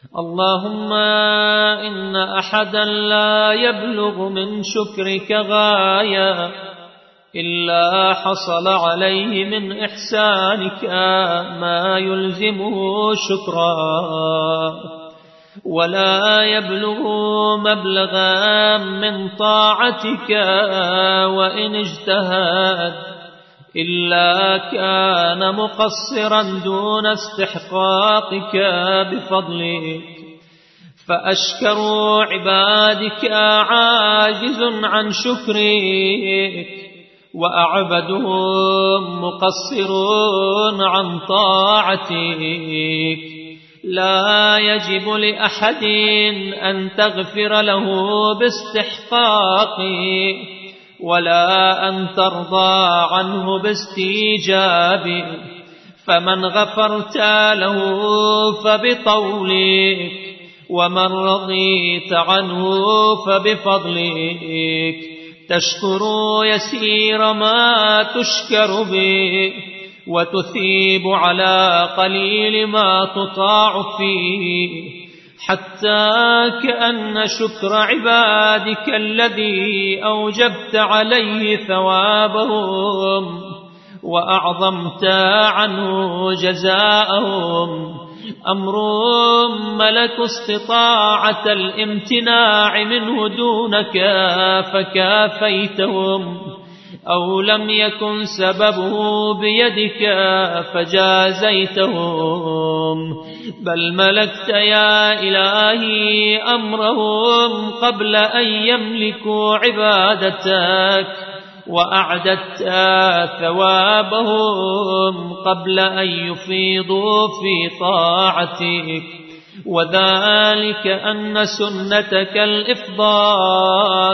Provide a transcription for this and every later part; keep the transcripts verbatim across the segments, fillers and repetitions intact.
اللهم إن أحدا لا يبلغ من شكرك غاية إلا حصل عليه من إحسانك ما يلزمه شكرا، ولا يبلغ مبلغا من طاعتك وإن اجتهد إلا كان مقصرا دون استحقاقك بفضلك. فأشكر عبادك عاجز عن شكرك، وأعبدهم مقصرون عن طاعتك. لا يجب لأحد أن تغفر له باستحقاقه، ولا أن ترضى عنه باستيجابه. فمن غفرت له فبطولك، ومن رضيت عنه فبفضلك. تشكر يسير ما تشكر به، وتثيب على قليل ما تطاع فيه، حتى كأن شكر عبادك الذي أوجبت عليه ثوابهم وأعظمت عنه جزاءهم أمر ملك استطاعة الامتناع منه دونك فكافيتهم، أو لم يكن سببه بيدك فجازيتهم، بل ملكت يا إلهي أمرهم قبل أن يملكوا عبادتك، وأعددت ثوابهم قبل أن يفيضوا في طاعتك. وذلك أن سنتك الإفضال،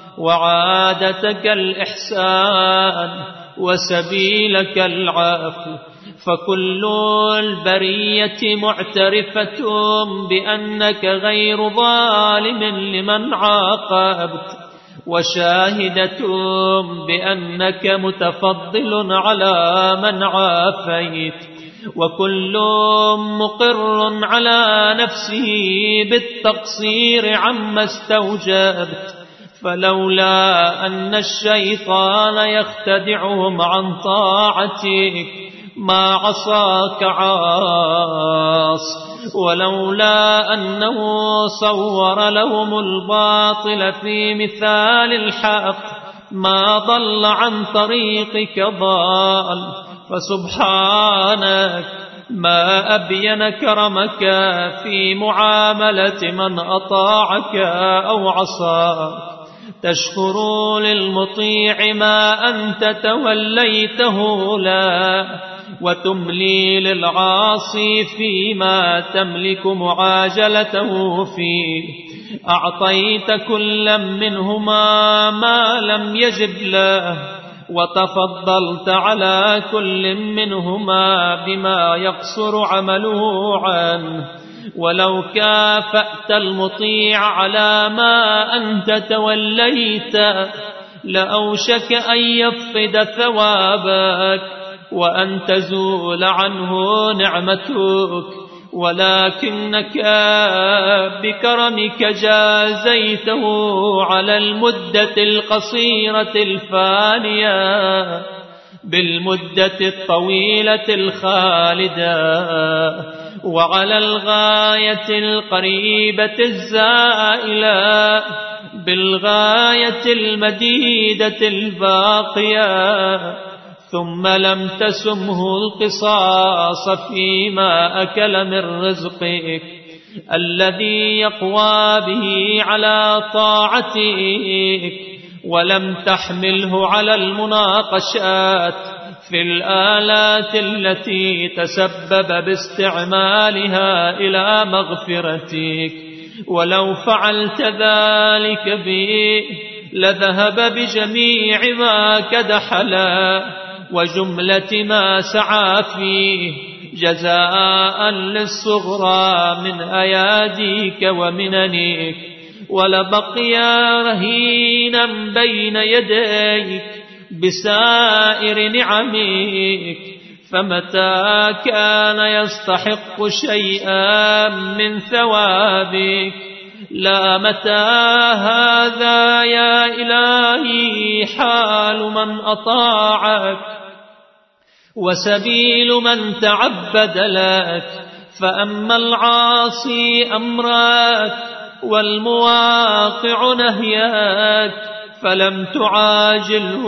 وعادتك الإحسان، وسبيلك العفو. فكل البرية معترفة بأنك غير ظالم لمن عاقبت، وشاهدة بأنك متفضل على من عافيت، وكل مقر على نفسه بالتقصير عما استوجبت. فلولا أن الشيطان يختدعهم عن طاعتك ما عصاك عاص، ولولا أنه صور لهم الباطل في مثال الحق ما ضل عن طريقك ضال. فسبحانك ما أبين كرمك في معاملة من أطاعك أو عصاك. تشكر للمطيع ما أنت توليته لا، وتملي للعاصي فيما تملك معاجلته فيه. أعطيت كلا منهما ما لم يجب له، وتفضلت على كل منهما بما يقصر عمله عنه. ولو كافأت المطيع على ما أنت توليت لأوشك أن يفقد ثوابك وأن تزول عنه نعمتك، ولكنك بكرمك جازيته على المدة القصيرة الفانية بالمدة الطويلة الخالدة، وعلى الغاية القريبة الزائلة بالغاية المديدة الباقية. ثم لم تسمه القصاص فيما أكل من رزقك الذي يقوى به على طاعتك، ولم تحمله على المناقشات في الآلات التي تسبب باستعمالها إلى مغفرتك. ولو فعلت ذلك بي لذهب بجميع ما كدح له وجملة ما سعى فيه جزاء للصغرى من أياديك ومننك، ولبقي رهينا بين يديك بسائر نعمك. فمتى كان يستحق شيئا من ثوابك؟ لا متى هذا يا إلهي حال من أطاعك وسبيل من تعبد لك؟ فأما العاصي أمرك والمواقع نهيك فلم تعاجله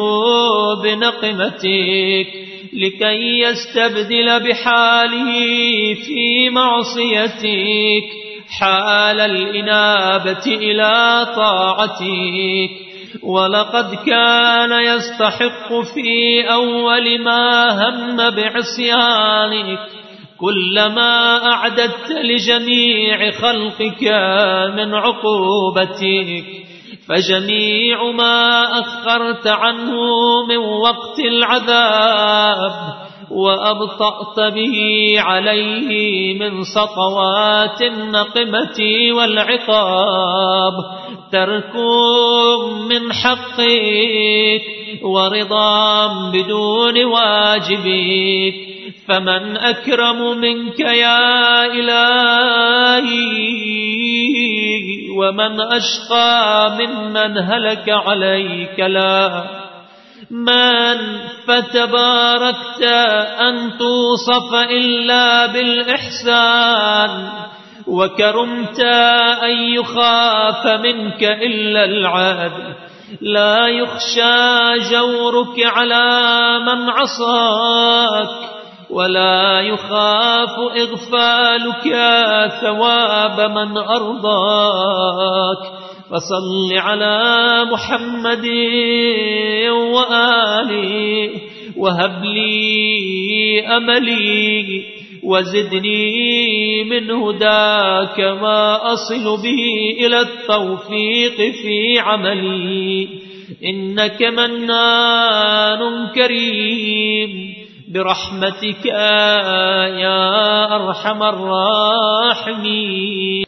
بنقمتك لكي يستبدل بحاله في معصيتك حال الإنابة إلى طاعتك. ولقد كان يستحق في أول ما هم بعصيانك كلما أعددت لجميع خلقك من عقوبتك، فجميع ما أخرت عنه من وقت العذاب وأبطأت به عليه من سطوات النقمة والعقاب ترك من حقك ورضا بدون واجبك. فمن أكرم منك يا إلهي ومن أشقى ممن هلك عليك؟ لا من فتباركت أن توصف إلا بالإحسان وكرمت أن يخاف منك إلا العدل. لا يخشى جورك على من عصاك ولا يخاف إغفالك ثواب من أرضاك. فصل على محمد وآله وهب لي أملي وزدني من هداك ما أصل به إلى التوفيق في عملي. إنك منان كريم برحمتك يا أرحم الراحمين.